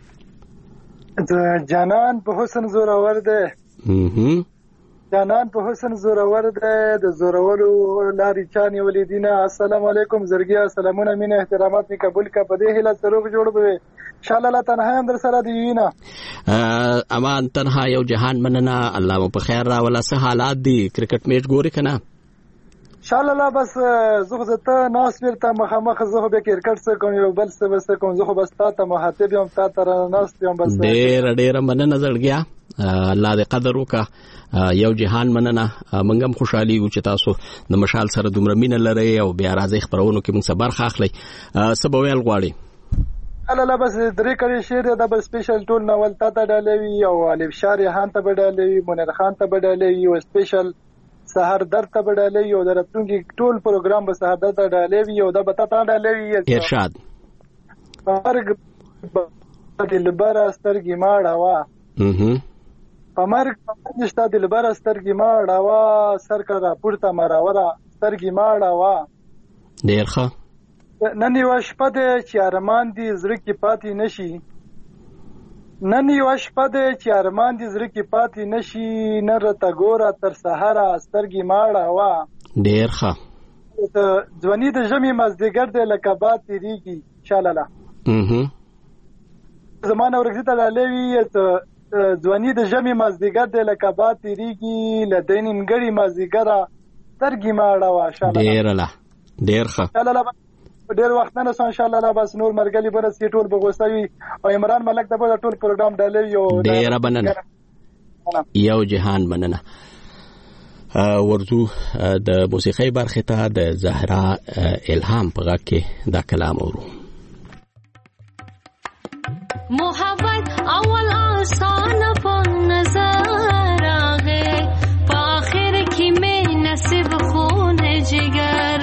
R: جانان په حسن زورور ده جانان په حسن زورور ده د زورولو لاري چاني ولیدینه السلام علیکم زرګیا سلامونه مینه احترامات می قبول کا په دې هله سروغ جوړ به انشاءالله الله تنها هم در سره دی وینا.
A: امان تنها یو جهان مننه. الله مو په خیر را ولا څه حالات دي؟ کرکټ میچ ګوري کنه؟
R: انشاءالله بس زه خو ته ناس ورته مخامخ زه به کرکټ څه کوم یو بل څه بس کوم زه بس تا ته مخاطب یم تا ته ناس یم بس.
A: ډېر ډېر مننه زړګیا. الله دې قدر وکا. یو جهان مننه. منګم خوشحالي و چې تاسو د مشال سره دومره مینه لرئ او بیا راځي خبرونو کې موږ صبر خاخلی. سبویل غواړي
R: الله بس درې کړي شعر دا بل سپیشل ټول ناول تا ته ډالوي او الف شار خان ته بدلوي منیر خان ته بدلوي او سپیشل سحر در ته بدلوي او درتونکي ټول پروګرام به سحر در ته ډالوي او دا به تا ډالوي.
A: ارشاد
R: مرګ دلبر سترګې ماړه وا پمرګ نشته دلبر سترګې ماړه وا سر کړه پورته مراوره سترګې ماړه وا.
A: ډیر ښه.
R: نن یو شپه ده چې ارمان دي زړه کې پاتې نشي. نن یو شپه ده چې ارمان دي زړه کې پاتې نشي. نه رته ګوره تر سحره سترګې ماړه وا.
A: ډیر ښه.
R: ځواني د ژمي مازدیګر دی لکه باد تیریږي انشاءالله. زمانه ورګزي ته لالوي ځواني د ژمي مازدیګر دی لکه باد تیریږي له دې نیمګړي مازدیګره سترګې ماړه وا. انشاءالله
A: ډیر له ډیر ښه.
R: انشاءالله ډیر وخت نه سو انشاءالله بس نور مرګلي برس کې ټول بغوستوي او عمران ملک ته ټول پروګرام ډالې یو
A: ډیر مننه. یو جهان مننه. ورځو د موسیقي برخه ته د زهرا الهام په غږ کې دا کلام اورو.
S: محبت اول آسان په نظر آغه په آخر کې مې نصیب خون جگر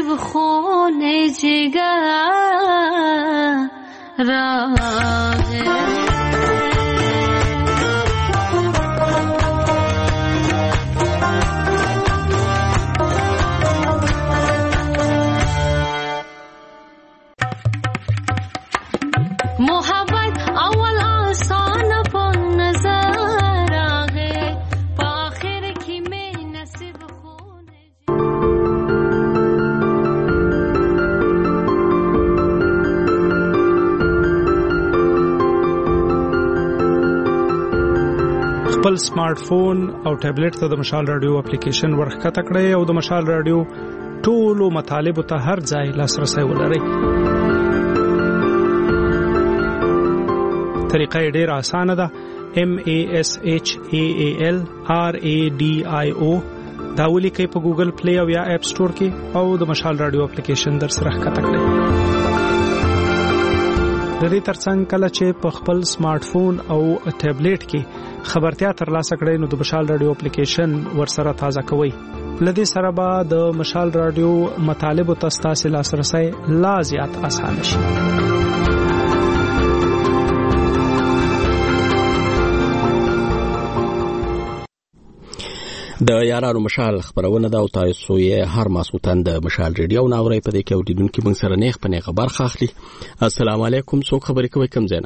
S: نصیب خون جگر راغه محبت اول آسان په نظر راغې په آخر کې مې نصیب خون
T: خپل سمارټ فون او ټابلیټ ته د مشال رادیو اپلیکیشن ورخکته کړئ او د مشال رادیو ټولو مطالبه ته هر ځای لاسرسي ولرئ. طریقه ډیره اسانه ده. M A S H A A L R A D I O دا ولیکئ په ګوګل پلی او یا اپ سٹور کې او د مشال رادیو اپلیکیشن در سره ښکته کړئ. د دې ترڅنګ کله چې په خپل سمارټ فون او ټابلیټ کې خبرتیا ترلاسه کړئ نو د مشال رادیو اپلیکیشن ورسره تازه کوئ. لدې سره به د مشال رادیو مطالبه ته ستاسو لاسرسي لا زیات اسانه شي.
A: د یارانو مشال خبرونه دا او تاسو یې هر ماسوتن د مشال ریډیو ناوري په دې کې اوریدونکو موږ سره نیغ په نیغه برخه اخلي. السلام علیکم، څوک خبرې کوي کوم ځای نه؟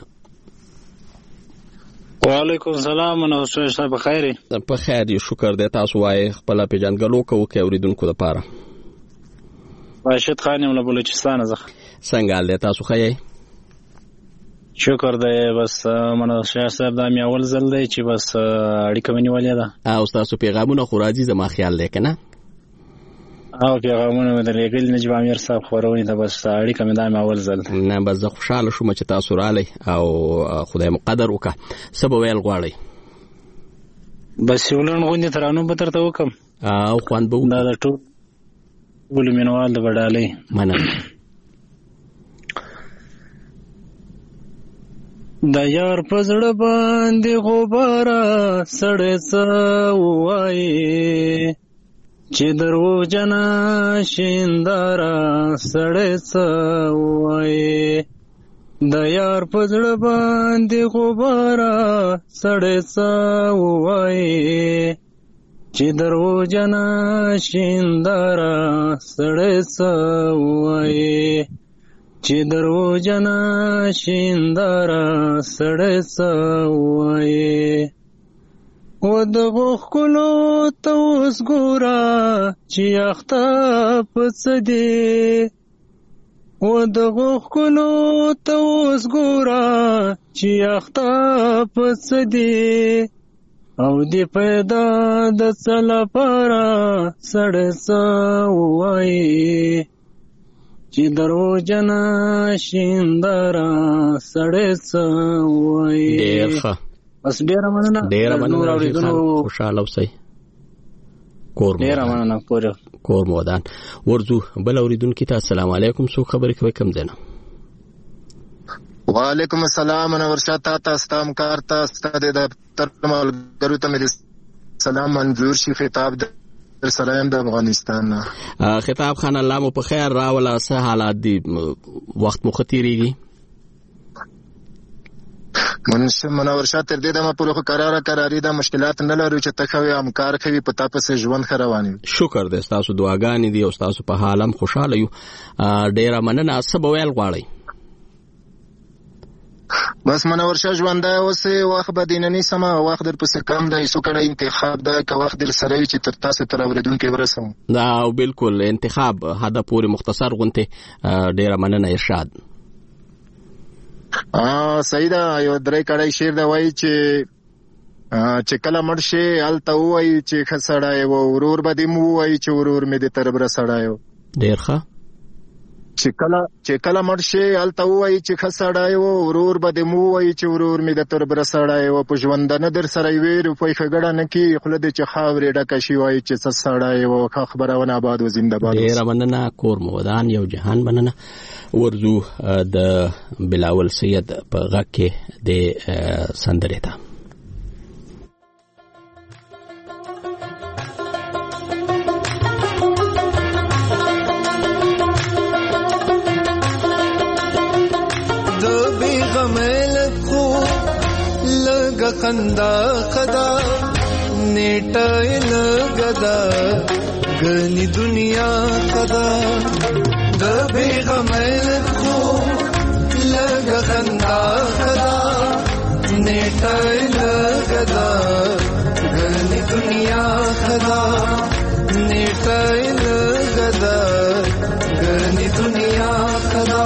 U: وعلیکم السلام، نو څه په خیر
A: په خیر یو شکر دې تاسو وای خپل پیژنګلو کوو کې اوریدونکو لپاره.
U: راشد خان یم له بلوچستان څخه.
A: څنګه دې تاسو خایي؟
U: شکر دی، بس منو شاه صاحب دا مې اول ځل دی چې بس اړیکه مې نیولې ده
A: او تاسو پیغامونه خو راځي زما خیال دی کنه
U: او پیغامونه مې درېګل نجیب امیر صاحب خورونی ته بس اړیکه مې دا مې اول ځل
A: نه بس زه خوشاله شوم چې تاسو رالی او خدای مقدر وکړه سبا ویل غواړي
U: بس ولن غوندې ترانو به ترته وکم
A: او خوان به
U: دا د ټول ولمنوال د وډالۍ
A: مننه.
U: د یار پزړه باندې غباره سړې څه وایي چې درو جنا شینداره سړې څه وایي د یار پزړه باندې غباره سړې څه وایي چې درو جنا شینداره سړې څه وایي چې درو جنا شینداره سړې څه وایي و دغو ښکلو ته اوس ګوره چې اخته په څه دی و دغو ښکلو ته اوس ګوره چې اخته په څه دی او دې پیدا د څه لپاره سړې څه وایي چې درو جنا شینداره سړې څه وایي.
A: ډېر ښه،
U: بس ډېره مننه.
A: ډېره مننه، خوشحاله اوسئ. کور
U: ډېره مننه. پوره
A: کور مودان ورځو بل اوریدونکو ته السلام علیکم، څوک خبرې کوي کوم ځای نه؟
V: وعلیکم السلام، انور شاه تا تاسو کار تاسو د دفتر ملګرو ته مې سلام منظور شي. خطاب د سلام د افغانستان نه.
A: خطاب خان الله مو په خیر راولا، څه حالات دي؟ وخت مو ختیریږي؟
V: منور شاه تر دې دمه پوره قراره قراری دا مشکلات نه لرو چې تخوي همکار کوي په تاسو ژوند خرواني.
A: شکر دې تاسو دعاګانې دي او تاسو په حالم خوشاله یو. ډیره مننه. سبا ویل غواړي
V: بس منور شاه ژوند اوسه واخ به دیننی سما واخ در پس کم د ایسو کړه انتخاب دا که واخ در سره چې تر تاسو تر اوریدونکو ورسوم.
A: دا بالکل انتخاب هدا پوری مختصر غونته. ډیره مننه ارشاد.
V: ا سیدا یو درې کړه شعر دا وای چې چې کله مرشه الته وای چې خسړای و ورور به دې مو وای چې ورور مې دې تر بر سړایو.
A: ډیر ښه.
V: چې کله چې کله مرشه الته وای چې خسړای و ورور به دې مو وای چې ورور مې دې تر بر سړایو. په ژوند نه در سره ویر په خګړه نه کی خله دې چې خاورې ډکه شي وای چې څه سړایو. خبرونه آباد و زنده باد.
A: ډیر مننه. کور مودان یو جهان مننه. ورزو د بلاول سید په غږ کې د سندرې ته
B: خندا خدا نیټه لګدا غني دنیا خدا د بیغمل خو لګ خندا خدا نیټه لګدا غني دنیا خدا نیټه لګدا غني دنیا خدا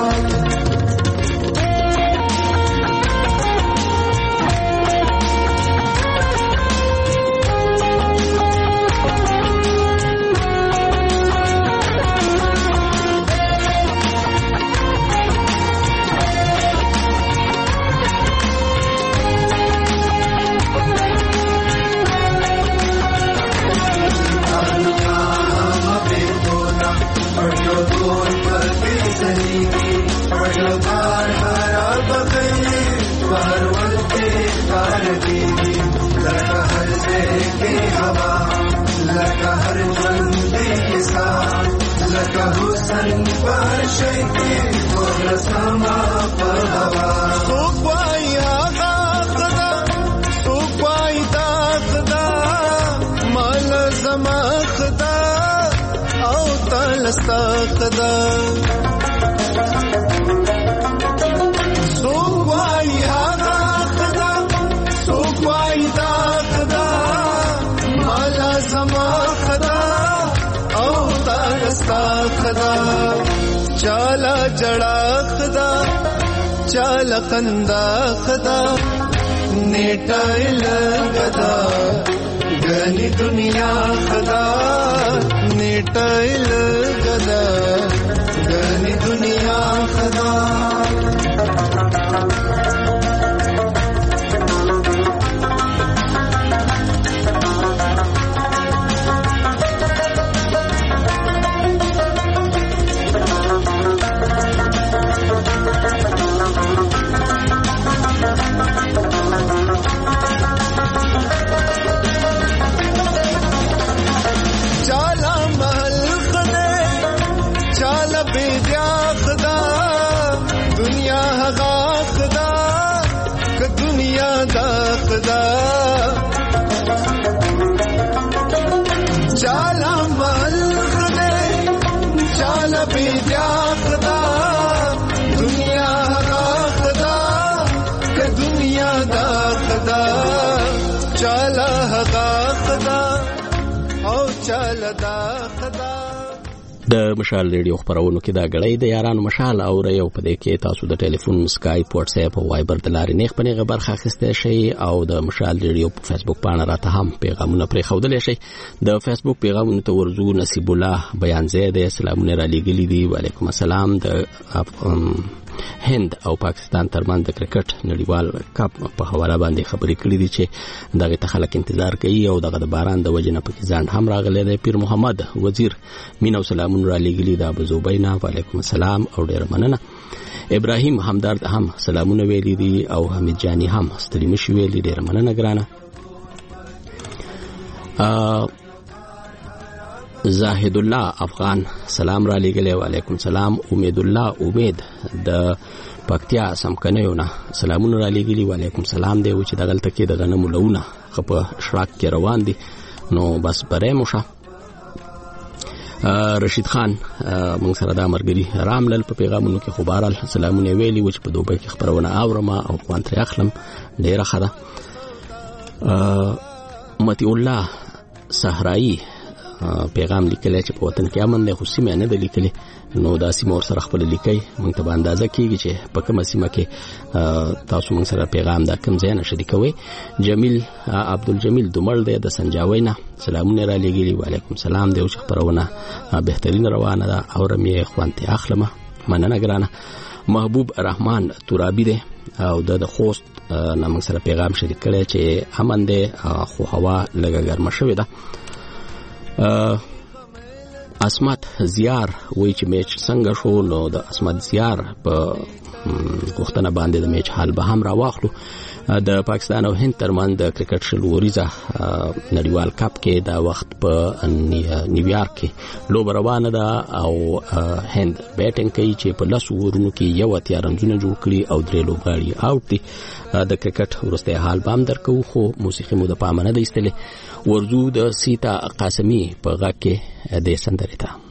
B: خدا سو وای هغه خدا سو وای دا خدا مالا زما خدا او تاستا خدا چالا جڑا خدا چالا خندا خدا نیټه لګدا غني دنیا خدا نیټه لګدا غني دنیا خدا چالا مل خدے چالا بیدیا خدا دنیا دا خدا کہ دنیا دا خدا چالا حقا خدا او چالا دا خدا.
A: د مشال ریډیو خبرونو کې دا غړې د یارانو مشال او ریو په دې کې تاسو د ټلیفون سکایپ واتس اپ او وایبر د لارې نه خپل برخه اخیسته شي او د مشال ریډیو په فیسبوک باندې راته هم پیغامونه پرې خودل شي. د فیسبوک پیغامونه ته ورزو نصیب الله بیان زید سلامونه را لګلی دي. وعلیکم السلام. د هند او پاکستان ترمن د کرکټ نړیوال کپ په حواله باندې خبرې کړې دي چې دغه ته خلک انتظار کوي او دغه د باران د وجې نه پکې ځان هم راغلی دی. پیر محمد وزیر مين او سلامونه را لګلی دا ابو زوبینا. وعلیکم السلام او ډیر مننه. ابراهیم همدرد هم سلامونه ویلي دي او حمید جانی هم ستړي مشي ویلي ډیر مننه ګرانه. زاهد الله افغان سلام را لګلې. وعلیکم سلام. امید الله امید د پکتیا سمکنهونه سلامونه را لګلې. وعلیکم سلام دی. و چې دغه تل کې د غنمو لونه خپ شراک کې روان دي نو بس پرې موشه. رشید خان موږ سره د مرګري راملل په پیغامونو کې خبرال سلامونه ویلي و چې په دوبه کې خبرونه اورم او خوانتري اخلم ډیره خده. متي الله صحرایي پیغام لیکلی چې په وطن کې امن دی خو سیمه نه دی لیکلی نو دا سیمه ور سره خپل لیکي موږ ته به اندازه کیږي چې په کومه سیمه کې تاسو موږ سره پیغام دا کوم ځای نه شریکوي. جمیل عبدالجمیل دومل دی د سنجاوي نه سلامونه را لګیلي. وعلیکم سلام دی او چې خبرونه بهترین روانه ده او رمې خوانتي اخلمه مننه ګرانه. محبوب رحمان ترابی دی او د خوست نه موږ سره پیغام شریک کړی چې امن دی خو هوا لږه ګرمه شوې ده. اسمت زیار وای چې میچ څنګه شو نو د اسمت زیار په وختونه باندې د میچ حال به هم را واخلو. د پاکستان او هند ترمن د کرکټ شلوريزه نړیوال کپ کې دا وخت په نیویارک کې لوب روانه ده او هند بیټینګ کوي چې په لس اورونو کې یو اتیا رنونه جوړ کړي او درې لوبغاړي اوټ دي. د کرکټ ورسته حال بام درکو خو موسیقي مو د پامنه ده ایستلې ورزو د سیتا قاسمی په غږ کې د سندرې ته.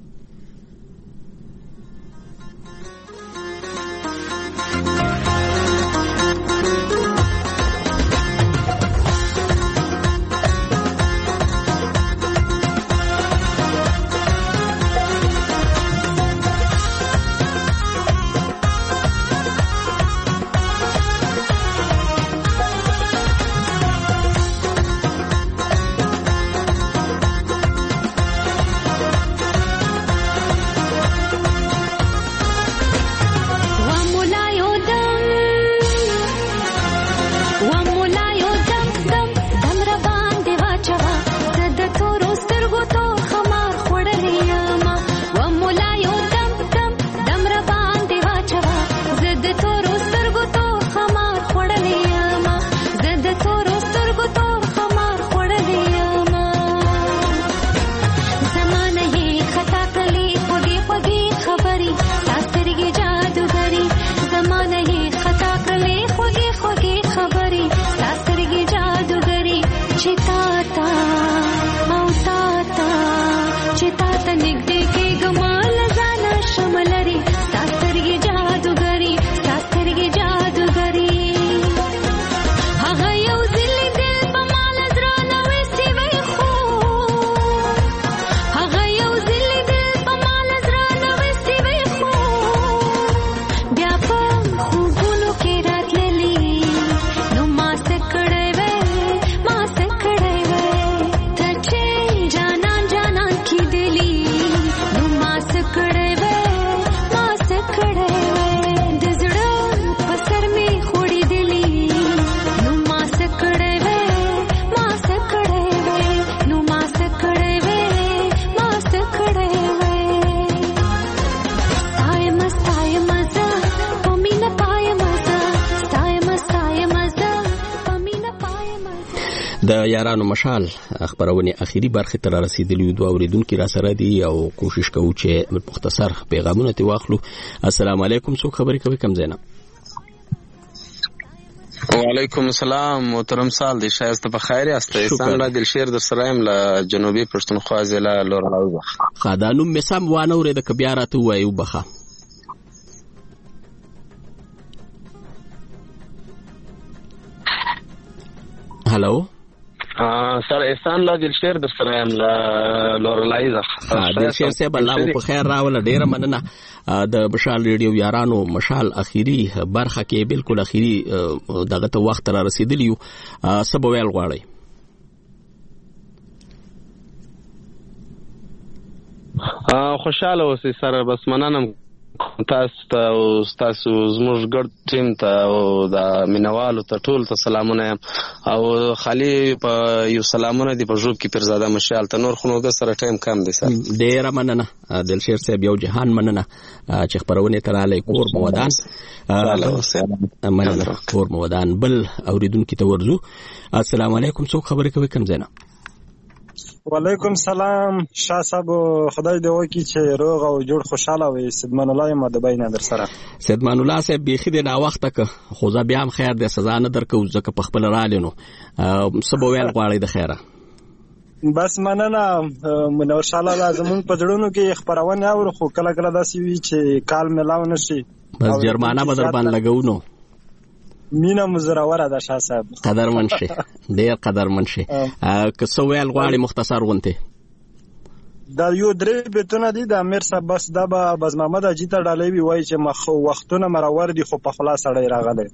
A: د یارانو مشال خبرونه اخیری برخه تر رسیدلی دوه اوریدونکو را سره دي او کوشش کوو چې مختصر پیغامونه تی واخلو. السلام علیکم، څوک خبرې کوي؟ کم زینا.
C: وعلیکم السلام محترم سال دی شایسته په خیر است. احسان الله دلشیر در سرایم له جنوبي پښتونخوا ضلع لوراوزه.
A: خدانو مسام وانه ورې د کبیارات وایو بخه. هالو
C: سر احسان الله دلشیر در سرایم له لورلایزه.
A: دلشیر صاحب الله په خیر راول. ډیره مننه. د مشال ریډیو یارانو مشال اخیری برخه کې بالکل اخیری دغه ته وخت را رسیدلی یو. سبا ویل غواړي
C: خوشاله اوسئ سره. بس مننه تاسو ته او تاسو زموږ ګډ ټیم ته او د مینوالو ته ټول ته سلامونه او خالی په یو سلامونه دی په ژوب کې پرزاده مشال ته نور خو نو د سره ټایم کم دی سر.
A: ډیره مننه دلشیر صاحب، یو جهان مننه چې خبرونه تراله کور مودان مننه کور مودان. بل اوریدونکو ته ورزو. السلام علیکم، څوک خبرې کوي؟ کم زینا.
D: وعلیکم سلام شاه صاحب، خدای دې وکړي چې روغ او جوړ خوشاله وي. سیدمان الله مدبای نه در سره.
A: سیدمان الله صاحب بیخي د نا وخت ک خو ځا بیا هم خیر د سزا نه درکو ځکه په خپل رالینو سبا ویل غواړي د خیره.
D: بس مننه منور شاله لازمون په جوړونو کې خبرونه اور خو کله کله داسي وي چې کال ملاو نشي
A: بس جرمانه بدر باندې لګاونو.
D: مینا مزراوره ده شاه صاحب.
A: قدرمن شي، ډیر قدرمن شي. که څو ویل غواړي مختصر ونته
D: دا یو درې بیتونه دي د امیر صاحب. بس دا به باز محمد اجي ته ډالوي وای چې مخ وختونه مرور دي خو په خلاص اړای راغله.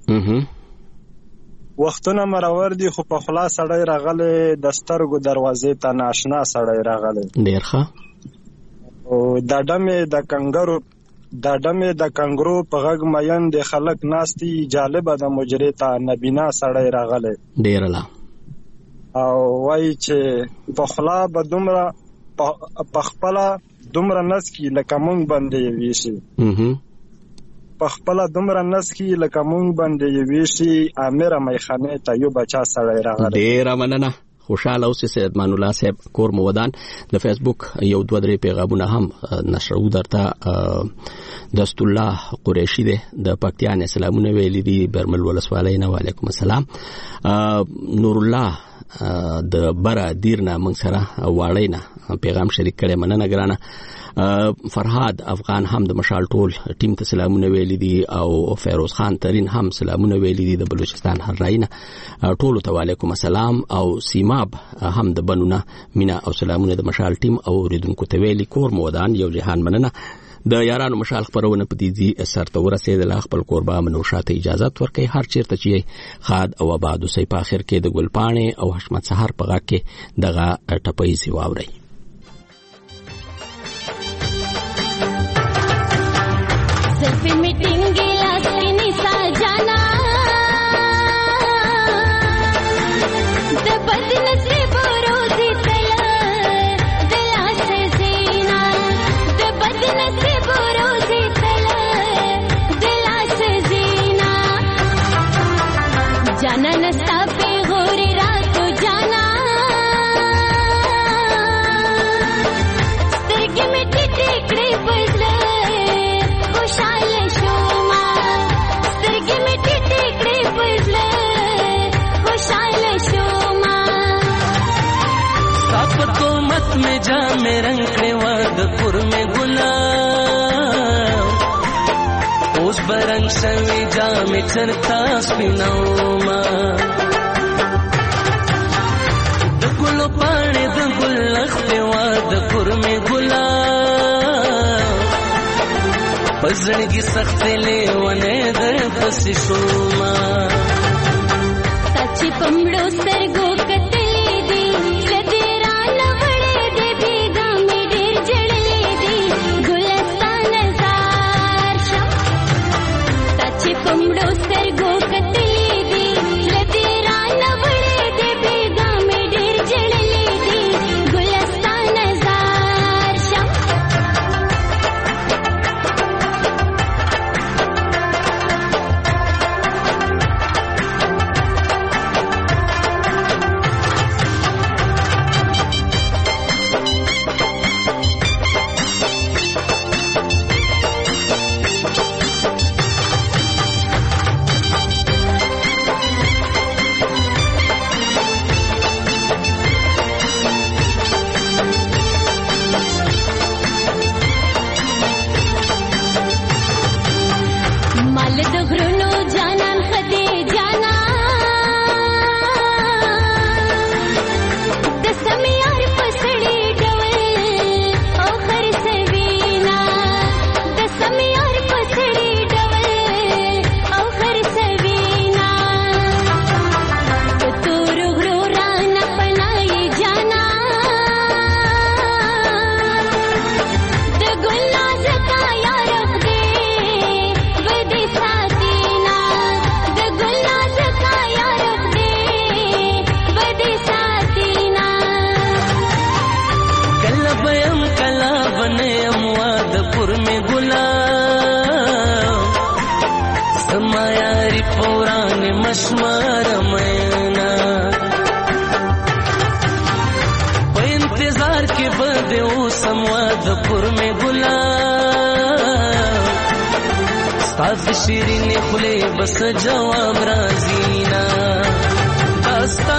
D: وختونه مرور دي خو په خلاص اړای راغله. د سترګو دروازې ته ناشنا سړی راغله.
A: ډیر ښه.
D: او دا دمه د کنګرو دا دمه د کنګرو په غږ مین د خلک ناشتي جالب د مجری ته نبینا سړی راغله.
A: ډیر لا
D: او وای چې په خلا به دومره په خپل دومره نس کی لکه مونږ باندې ویشي. په خپل دومره نس کې لکه مونږ باندې یوې شي امیر میخانه ته یو بچا سړی راغلی.
A: ډیر مننه. خوشاله اوسې سید امان الله صاحب کور مو ودان. د فیسبوک یو دوه درې پیغامونه هم نشرو درته. دست الله قریشی ده د پکتیان سلامونه ویلي دي برمل ولسوالۍ نه. وعلیکم السلام. نور الله د برا دیرنا موږ سره واړی نه پیغام شریک کړي. مننه ګرانه. فرهاد افغان هم د مشال ټول ټیم ته سلامونه ویلي دي او فیروز خان ترین هم سلامونه ویلي دي د بلوچستان هر راینه. ټول ته وعلیکم السلام. او سیماب هم د بنونه مینا او سلامونه د مشال ټیم او ریدونکو ته ویلي کور مودان یو جهان. مننه. د یارانو مشال خبرونه په دې سرته ورسېدل. خپل قربا منو شاته اجازه ورکړي هر چیرته چې خاد او آباد اوسې په اخر کې د ګلپانې او حشمت سحر په غاکه کې دغه ټپي سی واوري.
S: Selfie मीटिंग गिलास की निशा जाना द बदनसीब रोजी तला दिला से जीना द बदनसीब रोजी तला दिला से जीना जाना नस्ता पे गोरी रात जाना स्तिर्गी में टिकड़ी बदले
J: में जा में रंगने वादपुर में गुलाब उस बरंग सवी जा में चरता स्पिनाओमा द गुलो पाने द गुल लखते वादपुर में गुलाब पजन की सख्ते ले वने दर पसी शोमा
S: सच्ची पमड़ो सरगो कतली दी सदेरा लवड़े दे बेगा में डेर जड़ले दी गुलस्तान जार शम सच्ची पमड़ो सरगो कतली दी सदेरा लवड़े दे बेगा में डेर जड़ले दी गुलस्तान जार शम
J: शिरीन खुले बस जवाब राजीना दास्ता